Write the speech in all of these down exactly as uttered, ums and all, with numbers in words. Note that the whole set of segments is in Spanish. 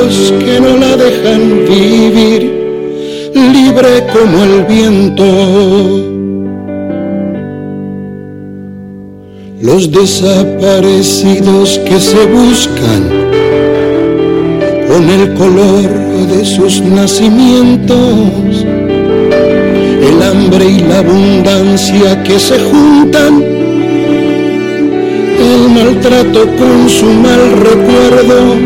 pueblos que no la dejan vivir, libre como el viento. Los desaparecidos que se buscan con el color de sus nacimientos, el hambre y la abundancia que se juntan, el maltrato con su mal recuerdo,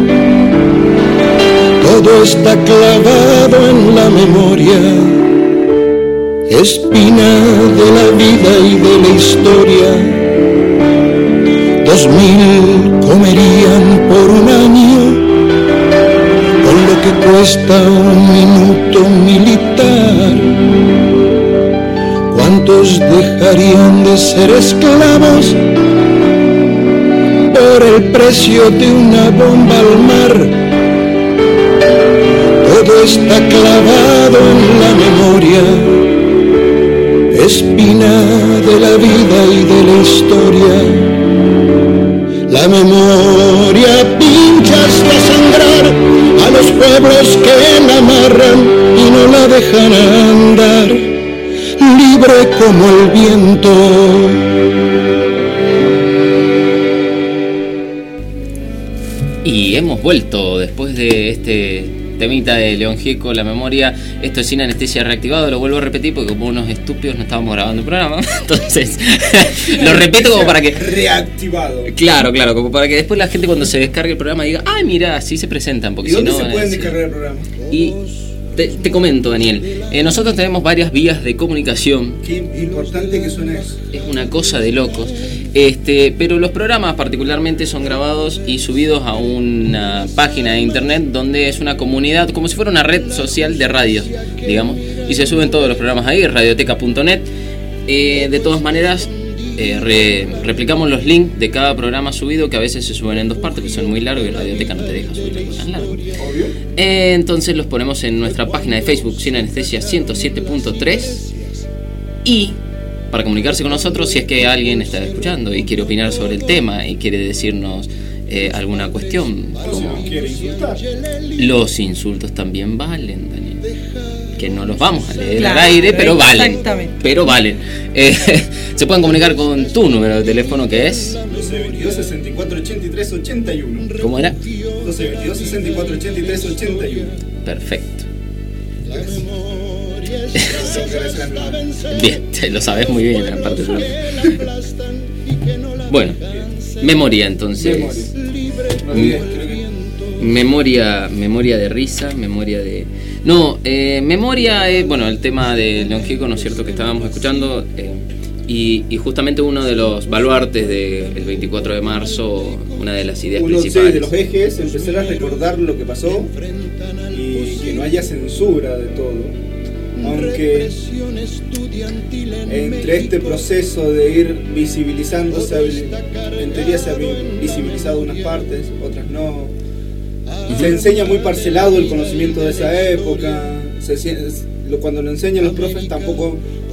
todo está clavado en la memoria, espina de la vida y de la historia. Dos mil comerían por un año con lo que cuesta un minuto militar. ¿Cuántos dejarían de ser esclavos por el precio de una bomba al mar? Todo está clavado en la memoria, espina de la vida y de la historia. La memoria pincha hasta sangrar a los pueblos que la amarran y no la dejan andar, libre como el viento. Y hemos vuelto después de este temita de León Gieco, La Memoria. Esto es Sin Anestesia Reactivado. Lo vuelvo a repetir porque como unos estúpidos no estábamos grabando el programa. Entonces lo repito como para que... Reactivado. Claro, claro, como para que después la gente cuando se descargue el programa diga, ay, mira, así se presentan. Porque ¿Y dónde si no, se pueden es... descargar el programa? Y te, te comento, Daniel, eh, nosotros tenemos varias vías de comunicación. Qué importante que suena eso. Es una cosa de locos. Este, pero los programas particularmente son grabados y subidos a una página de internet donde es una comunidad, como si fuera una red social de radios, digamos, y se suben todos los programas ahí, radioteca punto net. Eh, de todas maneras, eh, re, replicamos los links de cada programa subido, que a veces se suben en dos partes, que son muy largos y Radioteca no te deja subir algo tan largo. Eh, entonces los ponemos en nuestra página de Facebook, Sin Anestesia ciento siete punto tres, y para comunicarse con nosotros, si es que alguien está escuchando y quiere opinar sobre el tema y quiere decirnos eh, alguna cuestión, como los insultos también valen, Daniel, que no los vamos a leer claro, al aire, pero valen, pero valen. Eh, se pueden comunicar con tu número de teléfono, que es doce veintidós sesenta y cuatro ochenta y tres ochenta y uno. ¿Cómo era? doce veintidós sesenta y cuatro ochenta y tres ochenta y uno. Perfecto. Bien, lo sabes muy bien, aparte. Bueno, memoria entonces. Memoria. Memoria, memoria de risa, memoria de... No, eh, memoria es, bueno, el tema de León Gieco, ¿no es cierto?, que estábamos escuchando, eh, y, y justamente uno de los baluartes del veinticuatro de marzo, una de las ideas uno, principales. Sí, de los ejes, empezar a recordar lo que pasó y que no haya censura de todo. Aunque entre este proceso de ir visibilizándose, en teoría se ha visibilizado unas partes, otras no. Se enseña muy parcelado el conocimiento de esa época. Se, cuando lo enseñan los profes tampoco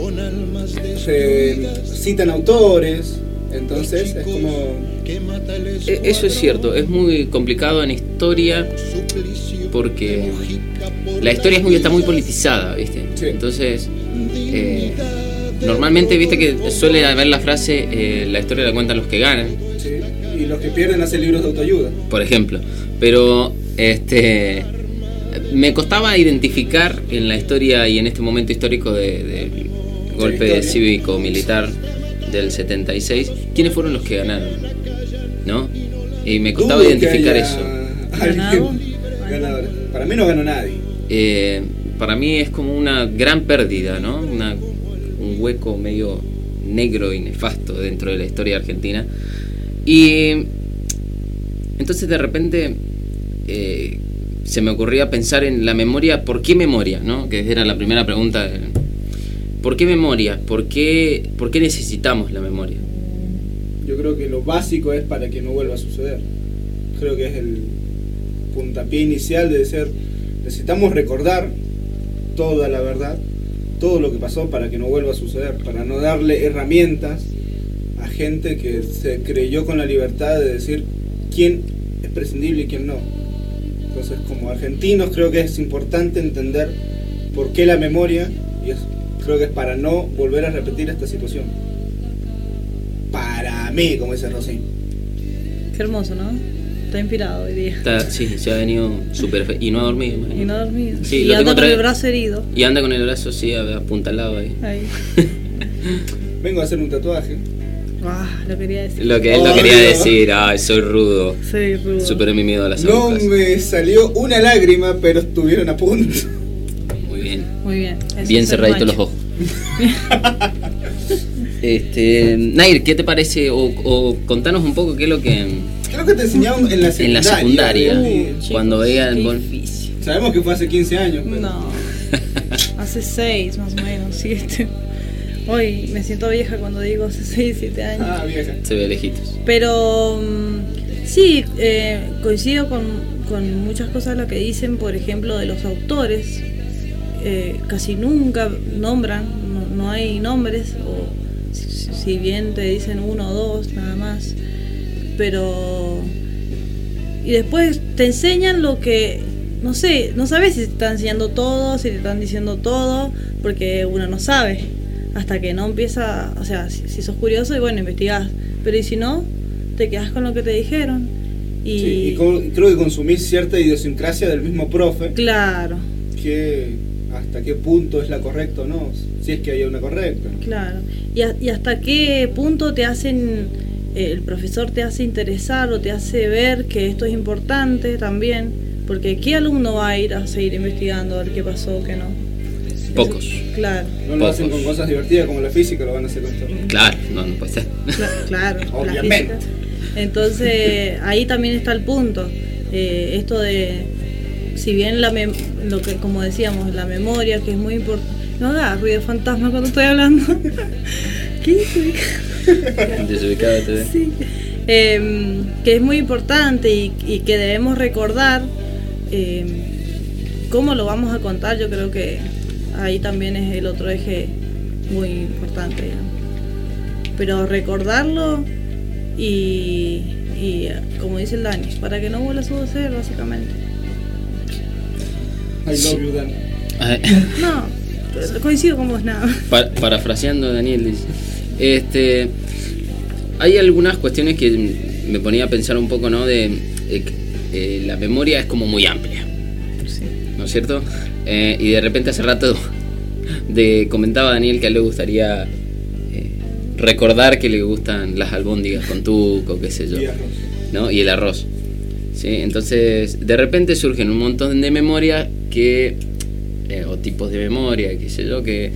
se citan autores. Entonces es como... Eso es cierto, es muy complicado en historia porque la historia es muy, está muy politizada, ¿viste? Sí. Entonces, eh, normalmente, ¿viste que suele haber la frase, eh, la historia la cuentan los que ganan? Sí, y los que pierden hacen libros de autoayuda. Por ejemplo, pero este me costaba identificar en la historia y en este momento histórico del de golpe cívico-militar del setenta y seis, ¿quiénes fueron los que ganaron? ¿No? Y me costaba Dudo identificar eso. Ganador. Para mí no ganó nadie. Eh, para mí es como una gran pérdida, ¿no? Una, un hueco medio negro y nefasto dentro de la historia argentina. Y entonces de repente eh, se me ocurría pensar en la memoria. ¿Por qué memoria? ¿No? Que era la primera pregunta. ¿Por qué memoria? ¿Por qué, ¿Por qué necesitamos la memoria? Yo creo que lo básico es para que no vuelva a suceder. Creo que es el puntapié inicial de decir, necesitamos recordar toda la verdad, todo lo que pasó para que no vuelva a suceder, para no darle herramientas a gente que se creyó con la libertad de decir quién es prescindible y quién no. Entonces, como argentinos, creo que es importante entender por qué la memoria, y es, creo que es para no volver a repetir esta situación. Para mí, como dice Rosy. Qué hermoso, ¿no? Está inspirado hoy día. Está, sí, se ha venido súper... Y no ha dormido. Y no ha dormido. Sí, y lo anda tengo con tra- el brazo herido. Y anda con el brazo así apuntalado ahí. Ahí. Vengo a hacer un tatuaje. Ah, lo quería decir. Lo que él Oh, lo quería no. decir, ay, soy rudo. Soy rudo. Superé mi miedo a las No agujas. me salió una lágrima, pero estuvieron a punto. Muy bien. Muy bien. Eso Bien es ser cerraditos los macho. ojos. Este, Nair, ¿qué te parece? O, o contanos un poco qué es lo que Creo que te enseñaron en la en secundaria. la secundaria, ¿eh? chicos, cuando veían qué bueno, difícil. Sabemos que fue hace quince años. Pero... No. Hace seis más o menos, siete. Hoy me siento vieja cuando digo hace seis, siete años. Ah, vieja. se ve lejitos. Pero mm, sí, eh, coincido con, con muchas cosas de lo que dicen, por ejemplo, de los autores. Eh, casi nunca nombran, no, no hay nombres, o si, si bien te dicen uno o dos, nada más. Pero... Y después te enseñan lo que... No sé, no sabes si te están enseñando todo, si te están diciendo todo, porque uno no sabe. Hasta que no empieza, o sea, si, si sos curioso y bueno, investigás. Pero y si no, te quedás con lo que te dijeron. Y, Sí, y con- creo que consumís cierta idiosincrasia del mismo profe, claro, que hasta qué punto es la correcta o no, si es que hay una correcta. claro. Y, a- y hasta qué punto te hacen, eh, el profesor te hace interesar o te hace ver que esto es importante también. Porque ¿qué alumno va a ir a seguir investigando a ver qué pasó, qué no? Pocos. Eso- claro, No lo hacen con cosas divertidas como la física, lo van a hacer con esto. Claro, no, no puede ser. cla- claro. la Obviamente. física. Entonces ahí también está el punto. Eh, esto de, si bien la mem- lo que como decíamos, la memoria, que es muy importante. No hagas ruido fantasma cuando estoy hablando. ¿Qué dice? Desubicado te ve. Sí. Eh, que es muy importante y, y que debemos recordar. eh, cómo lo vamos a contar, yo creo que ahí también es el otro eje muy importante, digamos. Pero recordarlo y, y como dice el Dani, para que no vuelva a suceder, básicamente. I love Sí. you, Dan. Ah, No, coincido con vos, nada. pa- parafraseando Daniel dice, este, hay algunas cuestiones que me ponía a pensar un poco, ¿no? De eh, que, eh, la memoria es como muy amplia, ¿no es cierto? Eh, y de repente hace rato de, comentaba Daniel que a él le gustaría eh, recordar que le gustan las albóndigas con tuco, qué sé yo, Y arroz. ¿no? Y el arroz. ¿Sí? Entonces, de repente surgen un montón de memorias que eh, o tipos de memoria, qué sé yo, que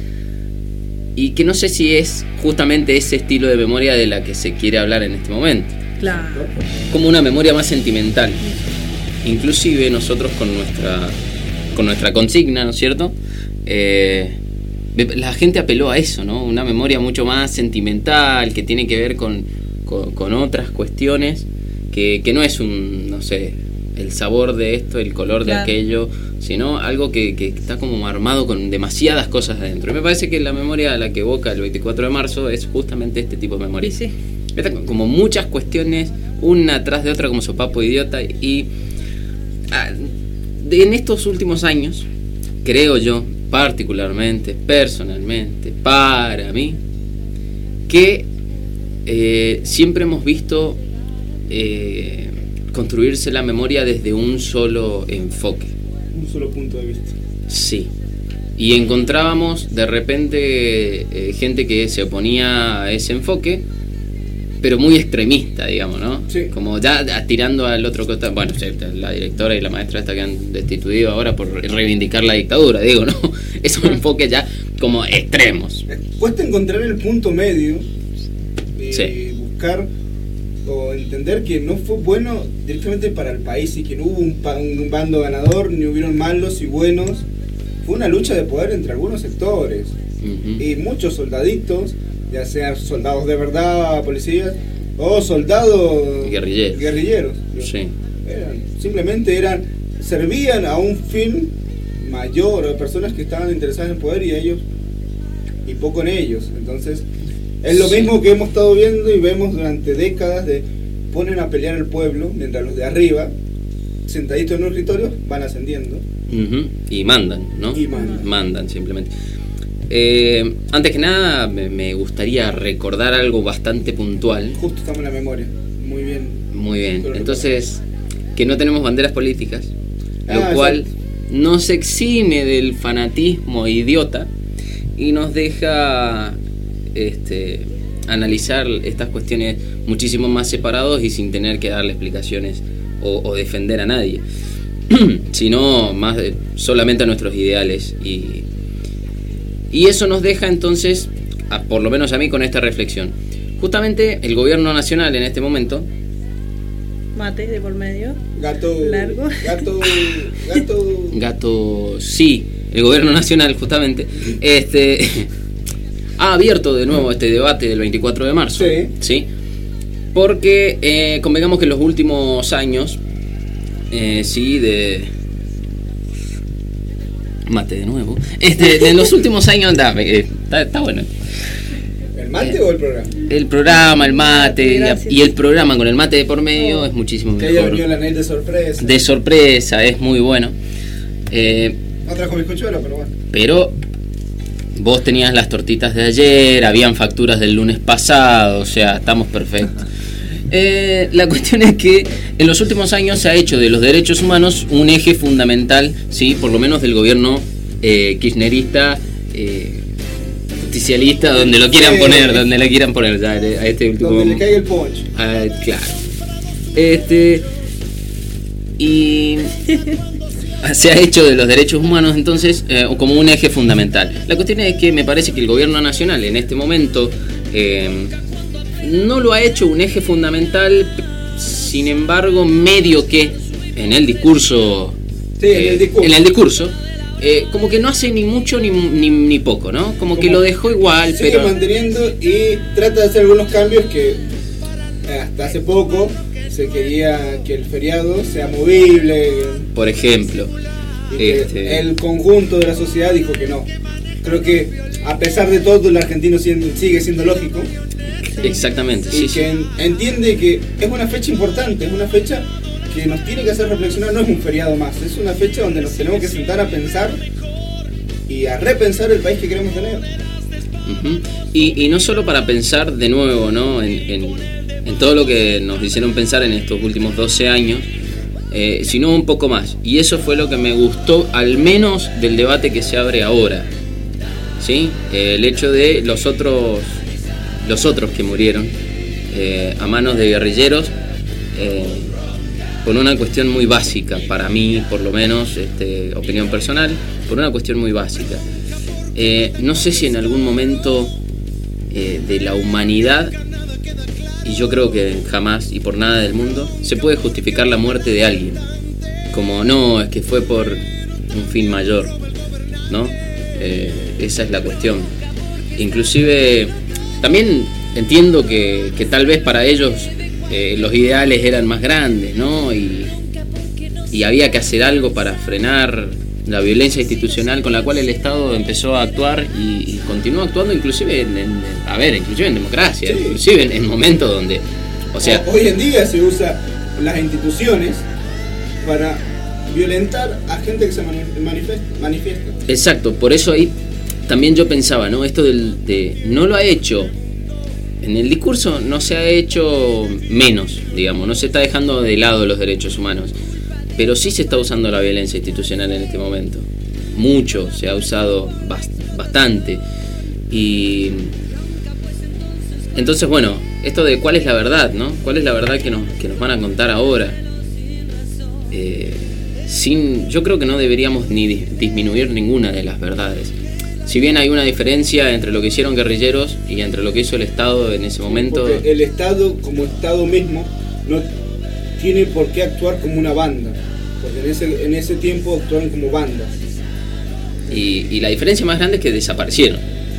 y que no sé si es justamente ese estilo de memoria de la que se quiere hablar en este momento. Claro. Como una memoria más sentimental. Inclusive nosotros con nuestra con nuestra consigna, ¿no es cierto? Eh, la gente apeló a eso, ¿no? Una memoria mucho más sentimental, que tiene que ver con, con, con otras cuestiones, que, que no es un, no sé, el sabor de esto, el color Claro. de aquello, sino algo que, que está como armado con demasiadas cosas adentro. Y me parece que la memoria a la que evoca el veinticuatro de marzo es justamente este tipo de memoria. Y sí. Está como muchas cuestiones, una tras de otra, como sopapo idiota. Y ah, de- en estos últimos años, creo yo, particularmente, personalmente, para mí, que eh, siempre hemos visto eh, construirse la memoria desde un solo enfoque. Un solo punto de vista. Sí. Y encontrábamos de repente eh, gente que se oponía a ese enfoque, pero muy extremista, digamos, ¿no? Sí. Como ya ya tirando al otro costado. Bueno, sí, la directora y la maestra esta que han destituido ahora por reivindicar la dictadura, digo, ¿no? Esos enfoques ya como extremos. Eh, Cuesta encontrar el punto medio y Sí. buscar o entender que no fue bueno directamente para el país y que no hubo un, pa- un bando ganador, ni hubieron malos y buenos. Fue una lucha de poder entre algunos sectores Ujú. y muchos soldaditos, ya sean soldados de verdad, policías, o soldados Guerrilleros. guerrilleros. Sí. Eran, simplemente eran, servían a un fin mayor, a personas que estaban interesadas en poder y ellos, y poco en ellos. Entonces, es lo Sí. mismo que hemos estado viendo y vemos durante décadas de ponen a pelear al pueblo, mientras los de arriba sentaditos en un escritorio, van ascendiendo. Uh-huh. Y mandan, ¿no? Y mandan. Mandan, simplemente. Eh, antes que nada, me, me gustaría recordar algo bastante puntual. Justo estamos en la memoria. Muy bien. Muy bien. Entonces, que no tenemos banderas políticas, lo Ah, cual exacto. nos exime del fanatismo idiota y nos deja este, analizar estas cuestiones muchísimo más separados y sin tener que darle explicaciones o, o defender a nadie, sino más de, solamente a nuestros ideales. Y, y eso nos deja entonces, a, por lo menos a mí, con esta reflexión. Justamente el gobierno nacional en este momento... Mate de por medio. Gato. Largo. Gato. Gato. Gato, sí, el gobierno nacional justamente este ha abierto de nuevo este debate del veinticuatro de marzo. Sí. ¿Sí? Porque eh, convengamos que en los últimos años, eh, sí, de... Mate de nuevo. Este, en los últimos años, da, eh, está, está bueno. ¿El mate Eh, o el programa? El programa, el mate, Gracias. y el programa con el mate de por medio Oh. es muchísimo Que haya mejor. venido la net de sorpresa. De sorpresa, es muy bueno. Eh, No trajo bizcochuelo, pero bueno. Pero vos tenías las tortitas de ayer, habían facturas del lunes pasado, o sea, estamos perfectos. Eh, la cuestión es que en los últimos años se ha hecho de los derechos humanos un eje fundamental, sí, por lo menos del gobierno eh, kirchnerista, eh, justicialista, donde lo quieran Sí. poner, donde lo quieran poner, ya, a este último. Donde le caiga el poncho. Ah, claro. Este. Y. Se ha hecho de los derechos humanos entonces eh, como un eje fundamental. La cuestión es que me parece que el gobierno nacional en este momento eh, no lo ha hecho un eje fundamental, sin embargo medio que en el discurso, Sí, en el discurso. en el discurso eh, como que no hace ni mucho ni, ni, ni poco, ¿no? Como, que Como lo dejó igual, Sigue pero manteniendo y trata de hacer algunos cambios que eh, hasta hace poco se quería que el feriado sea movible por ejemplo, y que este, el conjunto de la sociedad dijo que no. Creo que a pesar de todo el argentino siendo- sigue siendo lógico exactamente, y sí, que sí. en- entiende que es una fecha importante, es una fecha que nos tiene que hacer reflexionar, no es un feriado más, es una fecha donde nos tenemos que sentar a pensar y a repensar el país que queremos tener. Ujú. Y, y no solo para pensar de nuevo, ¿no? en, en, en todo lo que nos hicieron pensar en estos últimos doce años, eh, sino un poco más. Y eso fue lo que me gustó, al menos del debate que se abre ahora. ¿Sí? Eh, el hecho de los otros, los otros que murieron eh, a manos de guerrilleros, eh, por una cuestión muy básica, para mí, por lo menos, este, opinión personal, por una cuestión muy básica. Eh, no sé si en algún momento eh, de la humanidad, y yo creo que jamás y por nada del mundo, se puede justificar la muerte de alguien. Como no, es que fue por un fin mayor, ¿no? Eh, esa es la cuestión. Inclusive, también entiendo que, que tal vez para ellos eh, los ideales eran más grandes, ¿no? Y, y había que hacer algo para frenar la violencia institucional con la cual el Estado empezó a actuar y, y continuó actuando, inclusive en, en- a ver, inclusive en democracia, Sí. inclusive en, en momentos donde, o sea, Hoy en día se usa las instituciones para violentar a gente que se mani- manifiesta. manifiesta. exacto, por eso ahí también yo pensaba, ¿no? Esto del, de no lo ha hecho, en el discurso no se ha hecho menos, digamos, no se está dejando de lado los derechos humanos, pero sí se está usando la violencia institucional en este momento. Mucho, se ha usado bast- bastante. Y entonces, bueno, esto de cuál es la verdad, ¿no? ¿Cuál es la verdad que nos, que nos van a contar ahora? Eh, sin, yo creo que no deberíamos ni dis- disminuir ninguna de las verdades. Si bien hay una diferencia entre lo que hicieron guerrilleros y entre lo que hizo el Estado en ese momento, Porque el Estado, como Estado mismo, no tiene por qué actuar como una banda. Porque en ese, en ese tiempo actuaron como bandas. y, y la diferencia más grande es que desaparecieron,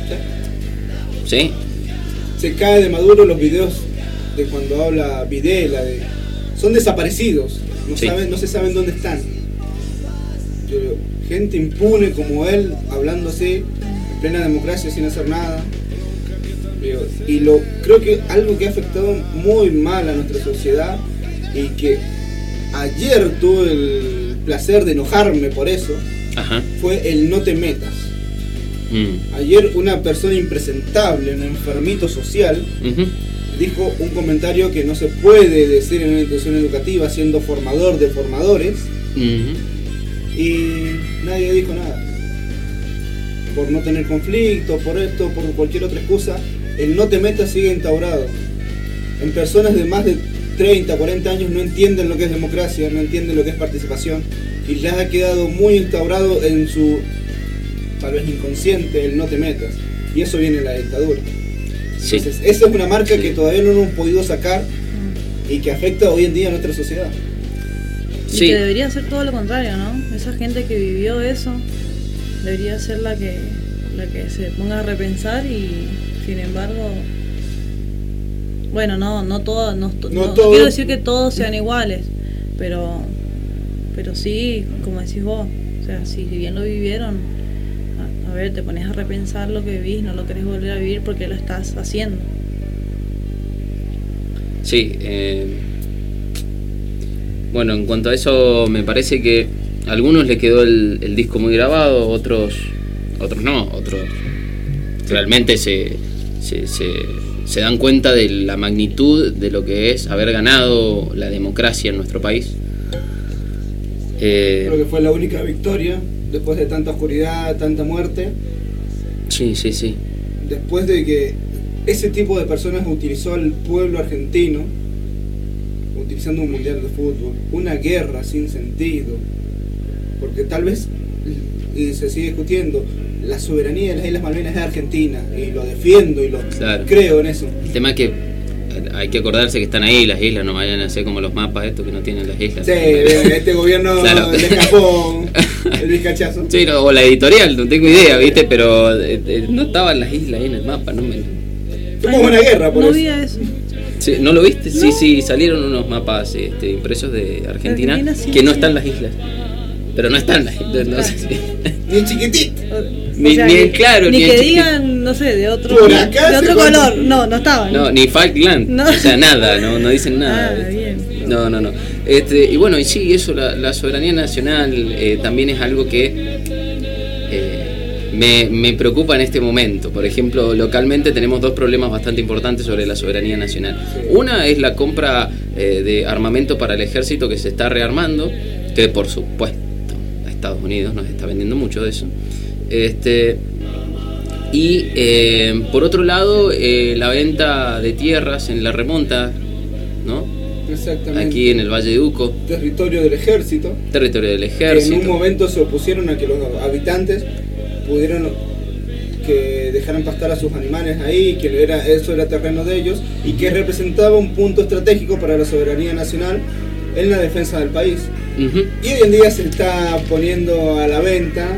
¿sí? Se cae de Maduro los videos de cuando habla Videla, de, son desaparecidos, no, Sí. saben, no se saben dónde están. Yo digo, gente impune como él, hablando así, en plena democracia sin hacer nada. Digo, y lo creo que algo que ha afectado muy mal a nuestra sociedad y que ayer tuve el placer de enojarme por eso. Ajá. Fue el no te metas. Mm. Ayer una persona impresentable, un enfermito social, Uh-huh. dijo un comentario que no se puede decir en una institución educativa siendo formador de formadores, Uh-huh. y nadie dijo nada. Por no tener conflicto, por esto, por cualquier otra excusa, el no te metas sigue instaurado. En personas de más de treinta, cuarenta años no entienden lo que es democracia, no entienden lo que es participación, y les ha quedado muy instaurado en su, tal vez inconsciente, el no te metas. Y eso viene en la dictadura. Sí. Entonces, esa es una marca Sí. que todavía no hemos podido sacar y que afecta hoy en día a nuestra sociedad. Y Sí. que debería ser todo lo contrario, ¿no? Esa gente que vivió eso debería ser la que la que se ponga a repensar, y sin embargo, bueno, no no todo, no, no, No no todo. quiero decir que todos sean iguales, pero pero sí, como decís vos, o sea, si bien lo vivieron, a, a ver, te pones a repensar lo que vivís, no lo querés volver a vivir porque lo estás haciendo. Sí, eh, bueno, en cuanto a eso, me parece que a algunos le quedó el, el disco muy grabado, otros otros no, otros realmente se, se, se, se dan cuenta de la magnitud de lo que es haber ganado la democracia en nuestro país. Eh, Creo que fue la única victoria después de tanta oscuridad, tanta muerte, sí, sí, sí. después de que ese tipo de personas utilizó al pueblo argentino, utilizando un mundial de fútbol, una guerra sin sentido, porque tal vez, y se sigue discutiendo, la soberanía de las Islas Malvinas es argentina, y lo defiendo y lo Claro. creo en eso. El tema es que hay que acordarse que están ahí las islas, no vayan a ser como los mapas estos que no tienen las islas. Sí, este gobierno Claro. le escapó el vizcachazo. Sí, no, o la editorial, no tengo idea, ¿viste? Pero eh, eh, no estaban las islas ahí en el mapa, ¿no? Me... Fuimos una guerra por No eso. vi eso. Sí, ¿no lo viste? Sí, No. sí, salieron unos mapas este, impresos de Argentina, Argentina, sí, que no sí. están las islas. Pero no están las islas, no sé si... Ni chiquitito. O Ni- sea, ni que- en claro, ni ni en que chiquito. digan, no sé, de otro, Por acá de se otro cuenta. color. No, no estaban. No, ni Falkland, No. o sea, nada, no, no dicen nada. Ah, bien. No, no, no. Este, y bueno, y sí, eso, la, la soberanía nacional eh, también es algo que eh, me, me preocupa en este momento. Por ejemplo, localmente tenemos dos problemas bastante importantes sobre la soberanía nacional. Sí. Una es la compra eh, de armamento para el ejército que se está rearmando, que por supuesto Estados Unidos nos está vendiendo mucho de eso. Este, y eh, por otro lado, eh, la venta de tierras en la remonta, ¿no? Exactamente. Aquí en el Valle de Uco, Territorio del ejército. territorio del Que en un ejército. momento se opusieron a que los habitantes pudieran que dejaran pastar a sus animales ahí, que era, eso era terreno de ellos, y que representaba un punto estratégico para la soberanía nacional en la defensa del país. Ujú. Y hoy en día se está poniendo a la venta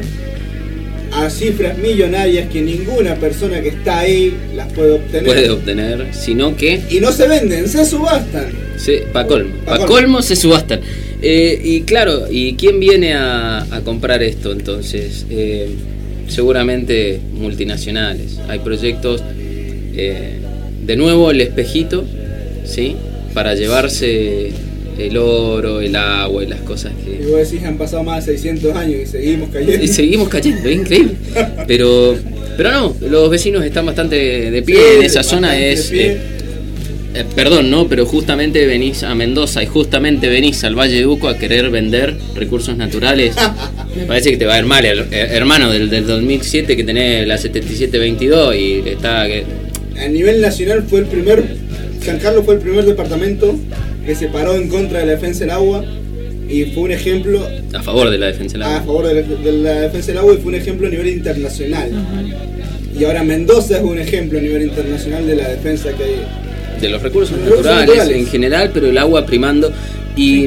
a cifras millonarias que ninguna persona que está ahí las puede obtener. Puede obtener, sino que Y no se venden, se subastan. sí, pa' colmo, Pa' pa' colmo. colmo se subastan. Eh, y claro, ¿y quién viene a, a comprar esto entonces? Eh, seguramente multinacionales. Hay proyectos, eh, de nuevo el espejito, ¿sí? Para llevarse el oro, el agua y las cosas Y que... vos decís, han pasado más de seiscientos años y seguimos cayendo. Y seguimos cayendo, es increíble. Pero, pero no, los vecinos están bastante de pie, Sí, en esa zona bastante es... de pie. eh, eh, perdón, no, pero justamente venís a Mendoza y justamente venís al Valle de Uco a querer vender recursos naturales. Me parece que te va a ir mal, her- her- hermano, del, del dos mil siete que tenés la setenta y siete veintidós y está... que- A nivel nacional fue el primer, San Carlos fue el primer departamento que se paró en contra de la defensa del agua y fue un ejemplo a favor de la defensa del a agua. favor de la, de la defensa del agua y fue un ejemplo a nivel internacional. Y ahora Mendoza es un ejemplo a nivel internacional de la defensa que hay. De los recursos De los recursos naturales, naturales. en general, pero el agua primando. Y,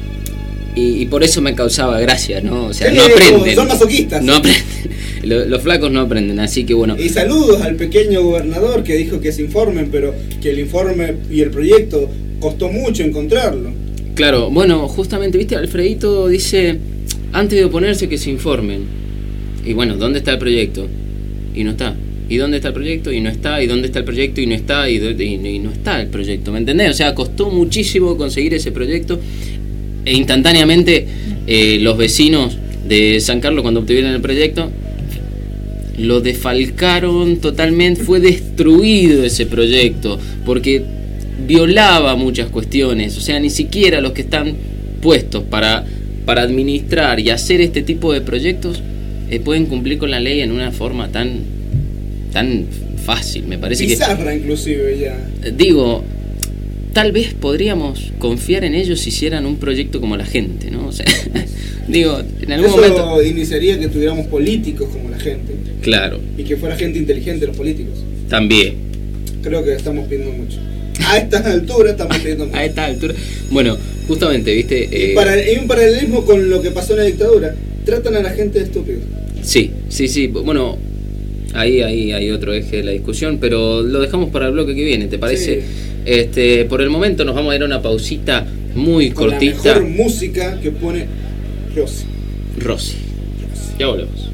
y, y por eso me causaba gracia, ¿no? O sea, Sí, no aprenden. son masoquistas. No aprenden. Lo- Los flacos no aprenden, así que bueno. Y saludos al pequeño gobernador que dijo que se informen, pero que el informe y el proyecto costó mucho encontrarlo. Claro, bueno, justamente, viste, Alfredito dice, antes de oponerse que se informen. Y bueno, ¿dónde está el proyecto? Y no está. ¿Y dónde está el proyecto? Y no está. ¿Y dónde está el proyecto? Y no está. Y, do- y- y no está el proyecto, ¿me entendés? O sea, costó muchísimo conseguir ese proyecto. e instantáneamente eh, los vecinos de San Carlos, cuando obtuvieron el proyecto, lo defalcaron totalmente. Fue destruido ese proyecto porque violaba muchas cuestiones. O sea, ni siquiera los que están puestos para, para administrar y hacer este tipo de proyectos eh, pueden cumplir con la ley en una forma tan, tan fácil. Me parece bizarra, que, inclusive ya. Digo, tal vez podríamos confiar en ellos si hicieran un proyecto como la gente, ¿no? O sea, digo, en algún Eso momento iniciaría que tuviéramos políticos como la gente. Claro. Y que fuera gente inteligente los políticos. También. Creo que estamos pidiendo mucho. A esta altura estamos pidiendo mucho. A esta altura. Bueno, justamente, ¿viste? Y Eh, para, hay un paralelismo con lo que pasó en la dictadura. Tratan a la gente de estúpidos. Sí, sí, sí. Bueno, ahí, ahí hay otro eje de la discusión, pero lo dejamos para el bloque que viene, ¿te parece? Sí. Este, por el momento nos vamos a ir a una pausita muy Con cortita. la mejor música que pone Rosy. Rosy. Ya volvemos.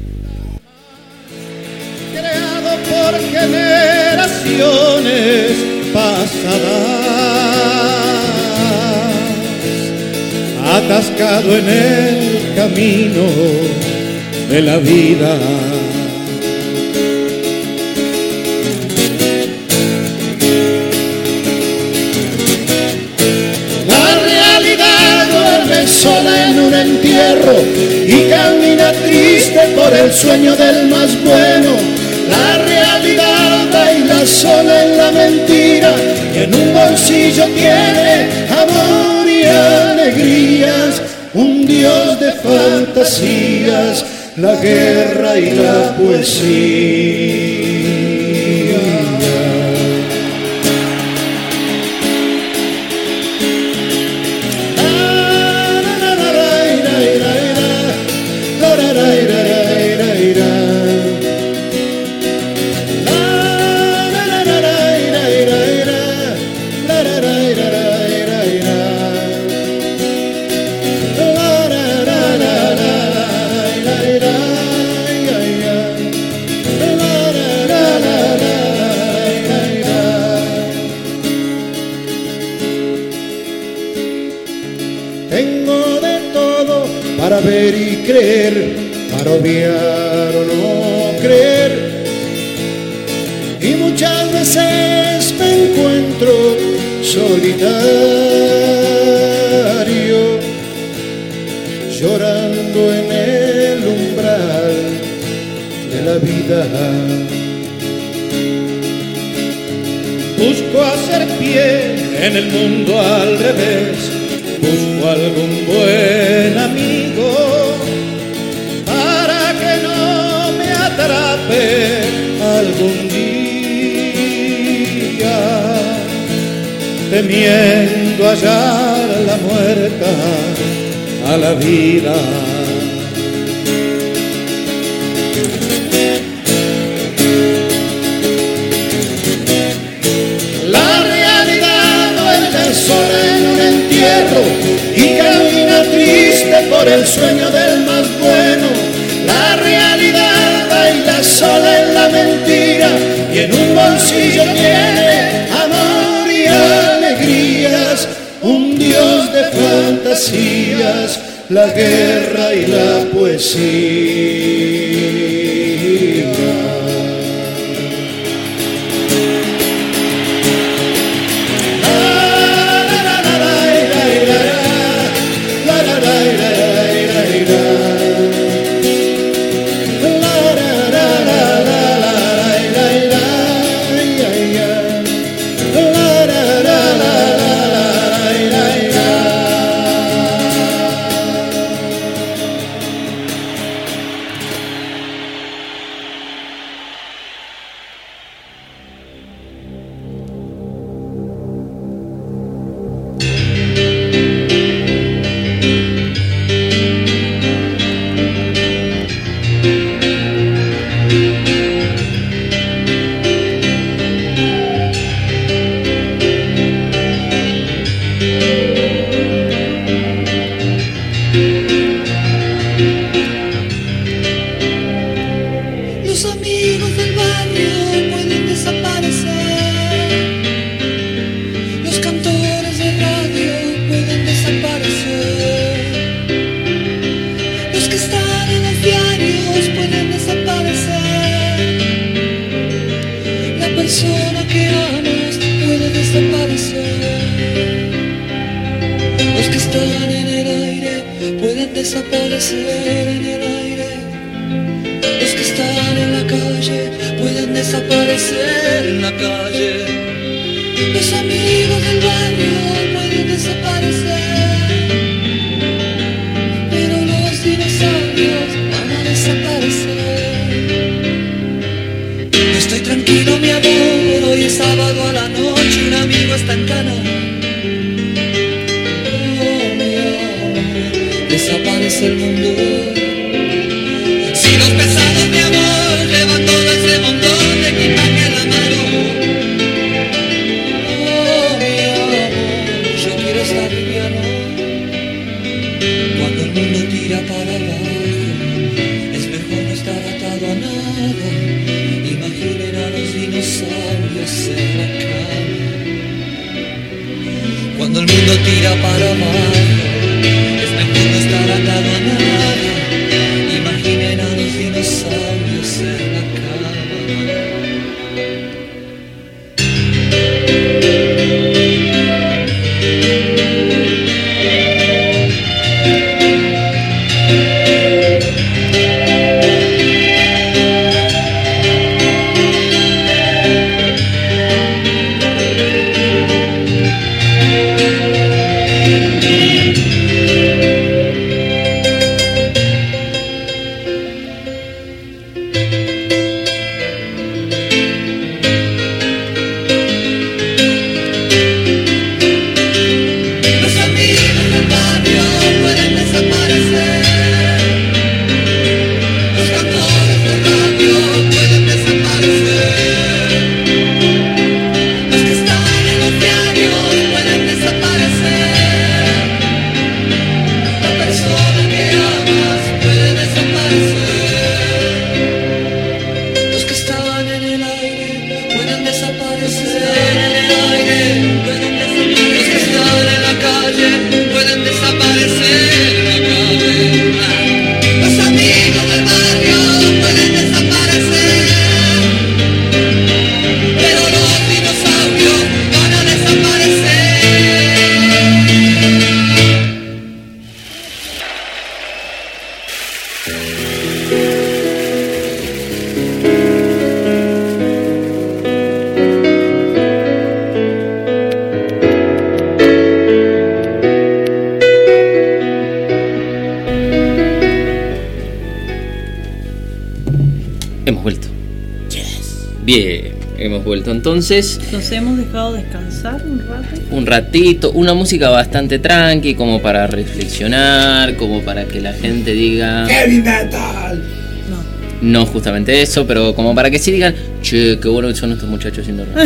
Creado por generaciones pasadas, atascado en el camino de la vida. La realidad duerme sola en un entierro y camina triste por el sueño del más bueno. La realidad baila sola en la mentira y en un bolsillo tiene amor y alegrías. Un dios de fantasías, la guerra y la poesía. Tengo de todo para ver y creer, para obviar o no creer. Y muchas veces me encuentro solitario, llorando en el umbral de la vida. Busco hacer pie en el mundo al revés, busco algún buen amigo para que no me atrape algún día, temiendo hallar la muerta a la vida. Sola en un entierro y camina triste por el sueño del más bueno. La realidad baila sola en la mentira y en un bolsillo tiene amor y alegrías. Un dios de fantasías, la guerra y la poesía. están en el aire pueden desaparecer en el aire. Los que están en la calle pueden desaparecer en la calle. Los amigos del barrio pueden desaparecer, pero los dinosaurios van a desaparecer. Estoy tranquilo, mi amor, hoy es sábado a la noche, un amigo está en cana. Oh, mi amor, desaparece el mundo. Si los pesados, mi amor, llevan todo ese montón de equipaje en la mano. Oh, mi amor, yo quiero estar liviano. Cuando el mundo tira para abajo, es mejor no estar atado a nada. Imaginen a los dinosaurios en la cama. Cuando el mundo tira para abajo, es mejor no estar atado a nada. Imaginen a los dinosaurios en la cama. Bien, hemos vuelto entonces. Nos hemos dejado descansar un rato. Un ratito, una música bastante tranqui, como para reflexionar, como para que la gente diga ¡Heavy metal! No. No justamente eso, pero como para que sí digan, che, qué bueno que son estos muchachos haciendo rap.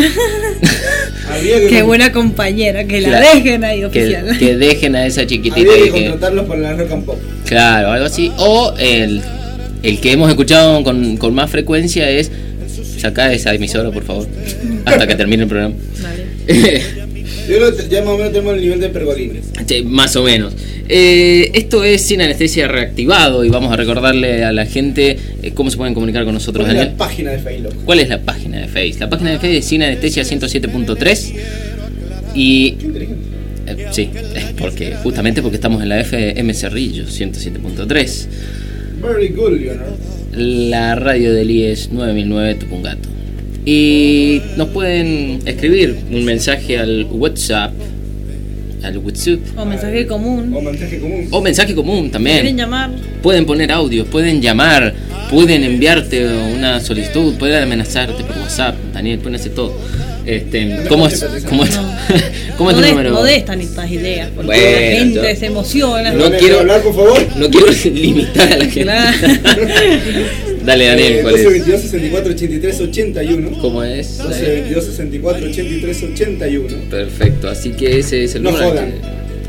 Qué buena compañera, que la Claro, dejen ahí oficial. Que, que dejen a esa chiquitita. Había que y que- contratarlos para la rock and pop. Claro, algo así. O el, el que hemos escuchado con, con más frecuencia es: sacá esa emisora, por favor, hasta que termine el programa. Vale. Yo creo que ya más o menos tenemos el nivel de Pergolini. Sí, más o menos. Eh, esto es Sin Anestesia Reactivado y vamos a recordarle a la gente eh, cómo se pueden comunicar con nosotros, ¿Cuál es Daniel. la página de Facebook? ¿Cuál es la página de Face? La página de Face es Sin Anestesia ciento siete punto tres y... Qué inteligente. eh, sí, porque, justamente porque estamos en la F M Cerrillo ciento siete punto tres. Very good, Leonard. La radio del I E S nueve mil nueve Tupungato. Y nos pueden escribir un mensaje al WhatsApp, al WhatsApp, O mensaje común. O mensaje común. o mensaje común Quieren también. llamar. Pueden poner audios, pueden llamar, pueden enviarte una solicitud, pueden amenazarte por WhatsApp. Daniel, pueden hacer todo. Este, ¿cómo es, cómo es, No. cómo es no tu des- número? No des tan estas ideas, porque Bueno, la gente yo- se emociona. No ¿Me dejan quiero- hablar, por favor? No quiero limitar a la gente. Claro. Dale, Daniel, Eh, ¿cuál doce es? veintidós sesenta y cuatro ochenta y tres ochenta y uno. ¿Cómo es? doce veintidós sesenta y cuatro ochenta y tres ochenta y uno. Perfecto, así que ese es el No número. jodan.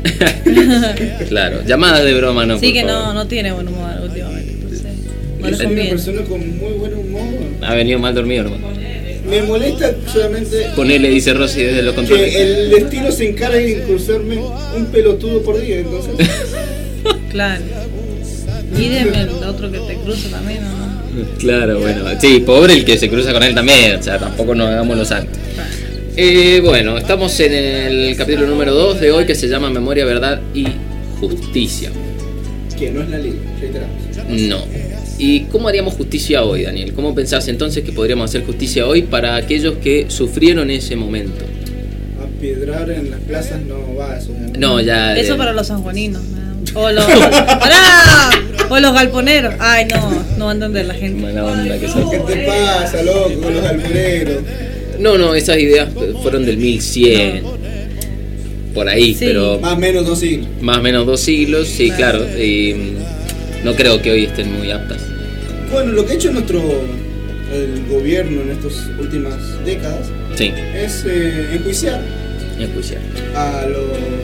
que- Claro, llamada de broma, no. Sí, por que favor. no, no tiene buen humor últimamente. Entonces, no Yo le soy una conviene. persona con muy buen humor. Ha venido mal dormido nomás. Me molesta solamente Ponele, dice Rosy desde los controles. que el destino se encargue de incursarme un pelotudo por día, entonces. Claro. Pídeme el otro que te cruza también, ¿o no? Claro, bueno. Sí, pobre el que se cruza con él también. O sea, tampoco nos hagamos los santos. Claro. Eh, bueno, estamos en el capítulo número dos de hoy que se llama Memoria, Verdad y justicia. Que no es la ley, reiteramos. No. ¿Y cómo haríamos justicia hoy, Daniel? ¿Cómo pensás entonces que podríamos hacer justicia hoy para aquellos que sufrieron ese momento? Apiedrar en las plazas no va, eso ya no. No, ya... Eso eh, para los sanjuaninos. ¿no? O los... ¡Pará! O los galponeros. Ay, no, no va a entender la gente. Mala onda que sos. ¿Qué te pasa, loco, con los albureros? No, no, esas ideas fueron del mil cien. Por ahí, Sí. pero... Más o menos dos siglos. Más o menos dos siglos, sí, claro. Y no creo que hoy estén muy aptas. Bueno, lo que ha hecho nuestro el gobierno en estas últimas décadas Sí, es eh, enjuiciar enjuiciar. a los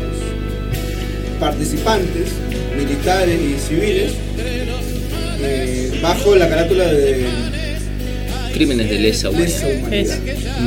participantes militares y civiles eh, bajo la carátula de Crímenes de lesa humanidad. lesa humanidad,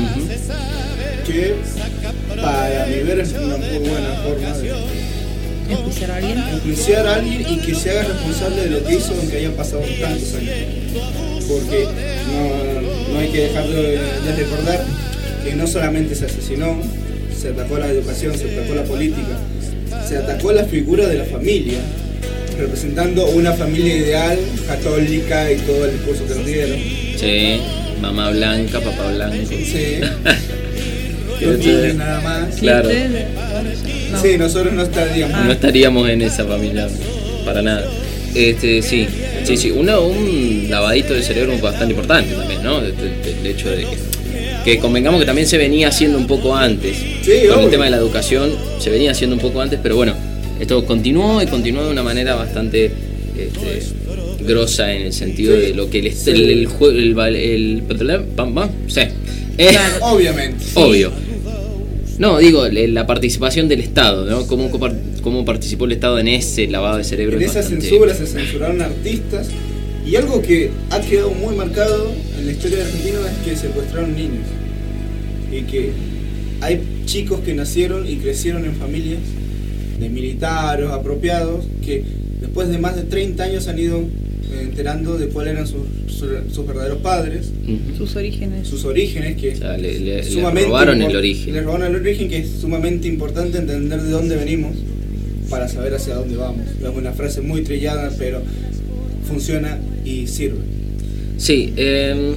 Ujú. que para mi ver es una muy buena forma de ¿Enjuiciar a alguien? enjuiciar a alguien y que se haga responsable de lo que hizo aunque hayan pasado tantos años. Porque no, no hay que dejar de, de recordar que no solamente se asesinó, se atacó a la educación, se atacó a la política, se atacó a la figura de la familia, representando una familia ideal, católica y todo el discurso que nos dieron. Sí, mamá blanca, papá blanco. Sí. Los niños nada más. Claro. ¿Viste? No. Sí, nosotros no estaríamos. No estaríamos en esa familia para nada. Este, sí, sí, sí. Una, un lavadito de cerebro bastante importante también, ¿no? El, el hecho de que, que convengamos que también se venía haciendo un poco antes. Sí, con obvio. el tema de la educación se venía haciendo un poco antes, pero bueno, esto continuó y continuó de una manera bastante este, grosa en el sentido Sí. de lo que el Sí. el, el, jue- el, el, el, el pam, pam, sí. Eh, Obviamente. Obvio. No, digo, le- la participación del Estado, ¿no? ¿Cómo, cómo par- cómo participó el Estado en ese lavado de cerebro? En es esa bastante- censura se censuraron artistas y algo que ha quedado muy marcado en la historia de Argentina es que secuestraron niños y que hay chicos que nacieron y crecieron en familias de militares apropiados que después de más de treinta años han ido eh, enterando de cuáles eran sus, sus, sus verdaderos padres, Ujú. Sus orígenes. sus orígenes, que O sea, le, le- es le sumamente robaron impor- el origen. le robaron el origen, que es sumamente importante entender de dónde venimos para saber hacia dónde vamos. Es una frase muy trillada, pero funciona y sirve. Sí, eh,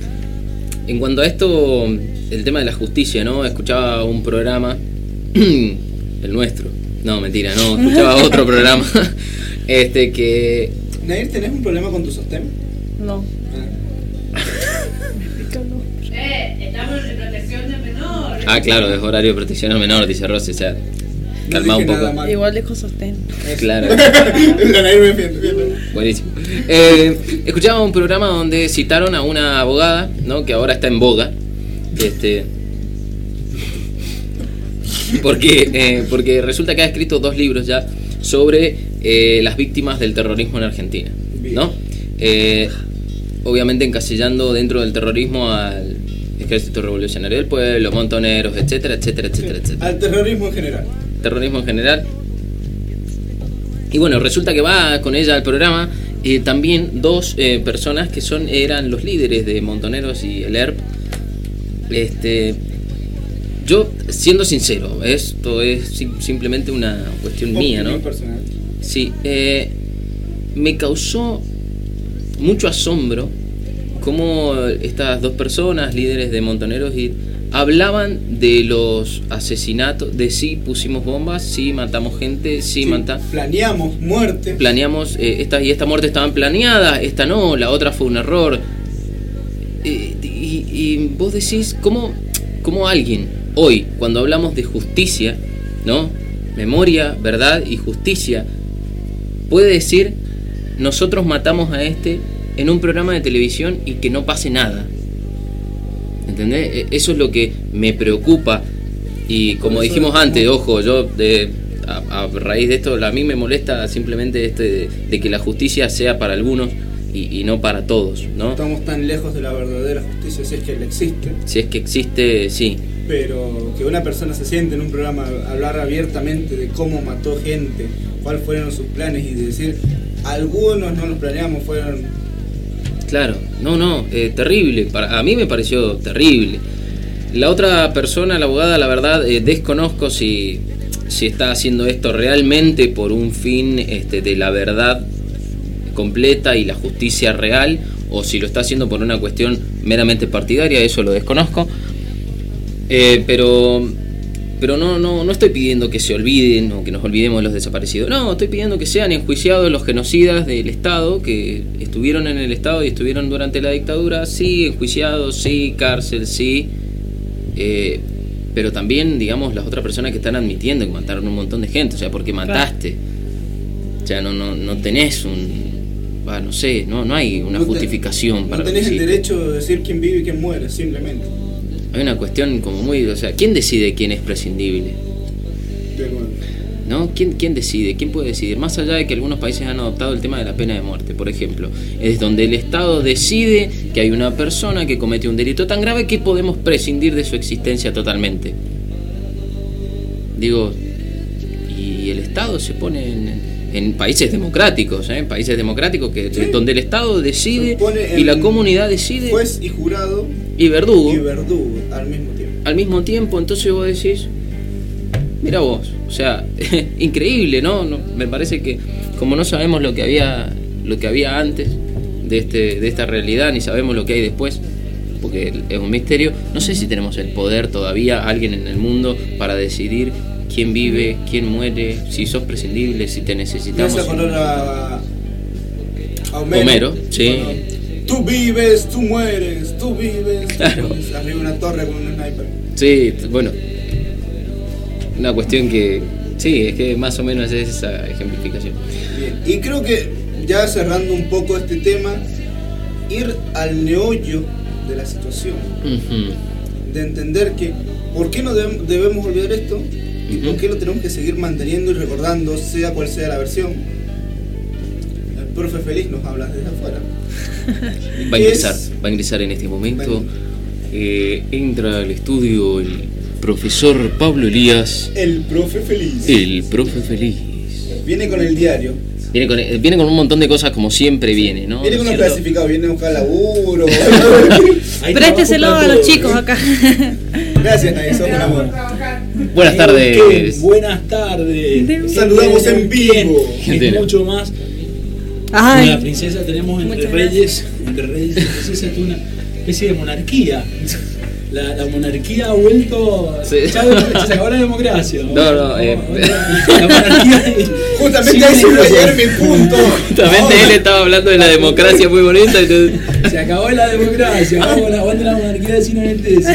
en cuanto a esto, el tema de la justicia, ¿no? Escuchaba un programa, el nuestro, no, mentira, no, escuchaba otro programa, este que... Nair, ¿tenés un problema con tu sostén? No. Ah. Eh, estamos en protección de menores. Ah, claro, es horario de protección al menor, dice Rosy, o sea, No calma un dije nada poco. mal. Igual dejo sostén. Eso. Claro. La Nair me defiende, bien. Buenísimo. Eh, escuchaba un programa donde citaron a una abogada, ¿no? Que ahora está en boga. Este. Porque, eh, porque resulta que ha escrito dos libros ya sobre eh, las víctimas del terrorismo en Argentina, ¿no? Eh, obviamente encasillando dentro del terrorismo al Ejército Revolucionario del Pueblo, montoneros, etcétera, etcétera, etcétera, etcétera. Al terrorismo en general. Terrorismo en general. Y bueno, resulta que va con ella al programa eh, también dos eh, personas que son eran los líderes de Montoneros y el E R P. Este, yo, siendo sincero, esto es sim- simplemente una cuestión mía, ¿no? Opinión personal. Sí, eh, me causó mucho asombro cómo estas dos personas, líderes de Montoneros, y hablaban de los asesinatos, de sí pusimos bombas, sí matamos gente, sí, Sí, matamos... planeamos muerte. Planeamos, eh, esta y esta muerte estaban planeadas, esta no, la otra fue un error. Eh, y, y vos decís, ¿cómo, ¿cómo alguien hoy, cuando hablamos de justicia, ¿no? Memoria, verdad y justicia, puede decir, nosotros matamos a este en un programa de televisión y que no pase nada? ¿Entendés? E- Eso es lo que me preocupa. Y como Por eso dijimos es antes, como- ojo, yo de, a, a raíz de esto, a mí me molesta simplemente este de, de que la justicia sea para algunos y, y no para todos, ¿no? Estamos tan lejos de la verdadera justicia, si es que él existe. Si es que existe, sí. Pero que una persona se siente en un programa a hablar abiertamente de cómo mató gente, cuáles fueron sus planes y de decir, algunos no los planeamos, fueron... Claro, no, no, eh, terrible. Para, a mí me pareció terrible. La otra persona, la abogada, la verdad, eh, desconozco si, si está haciendo esto realmente por un fin este, de la verdad completa y la justicia real, o si lo está haciendo por una cuestión meramente partidaria, eso lo desconozco. Eh, pero pero no, no, no estoy pidiendo que se olviden o que nos olvidemos de los desaparecidos. No, estoy pidiendo que sean enjuiciados los genocidas del Estado, que estuvieron en el Estado y estuvieron durante la dictadura. Sí, enjuiciados, sí, cárcel, sí. Eh, pero también, digamos, las otras personas que están admitiendo que mataron un montón de gente. O sea, porque mataste. O sea, no, no, no tenés un... bah, no sé, no, no hay una No te- justificación para No tenés el decir. derecho de decir quién vive y quién muere, simplemente. Hay una cuestión como muy... O sea, ¿quién decide quién es prescindible? Pero bueno. ¿No? ¿Quién, ¿Quién decide? ¿Quién puede decidir? Más allá de que algunos países han adoptado el tema de la pena de muerte, por ejemplo, es donde el Estado decide que hay una persona que comete un delito tan grave que podemos prescindir de su existencia totalmente. Digo, y el Estado se pone en, en países democráticos, ¿eh? Países democráticos que Sí. donde el Estado decide Se pone y la en comunidad decide Juez y jurado y verdugo y verdugo al mismo tiempo. al mismo tiempo. Entonces vos decís, mira vos, o sea, increíble, ¿no? No, me parece que como no sabemos lo que había lo que había antes de este de esta realidad, ni sabemos lo que hay después, porque es un misterio, no sé si tenemos el poder todavía, alguien en el mundo, para decidir quién vive, quién muere, si sos prescindible, si te Me necesitamos. hace acordar a, a Homero. Homero, sí. Cuando, tú vives, tú mueres, tú vives, tú Claro. mueres. Arriba de una torre con un sniper. Sí, bueno, una cuestión que, sí, es que más o menos es esa ejemplificación. Bien. Y creo que ya cerrando un poco este tema, ir al meollo de la situación, Ujú. de entender que por qué no debem- debemos olvidar esto y Ujú. por qué lo tenemos que seguir manteniendo y recordando, sea cual sea la versión. El profe Feliz nos habla desde afuera. Va a Es- ingresar, va a ingresar en este momento. Va Eh, entra al estudio el profesor Pablo Elías, El profe Feliz. el profe feliz. Viene con el diario. Viene con, eh, viene con un montón de cosas como siempre viene, ¿no? Viene con ¿No los es cierto? clasificados, viene a buscar laburo. Hay Présteselo trabajo a para los todos, chicos ¿eh? acá. Gracias, Nadie, sos un amor. Buenas Eh, tardes. qué buenas tardes. Saludamos en Bien, vivo. Es Gente. mucho más. Ay, La princesa tenemos entre Muchas reyes, entre reyes y princesas es una especie de monarquía. La, la monarquía ha vuelto. Sí. Ya se acabó la democracia. No, no, eh. La monarquía. Justamente a eso iba a llegar mi punto. Justamente él estaba hablando de la democracia muy bonita. Entonces... Se acabó la democracia. Vamos, la aguante la monarquía de Sino Nentesa.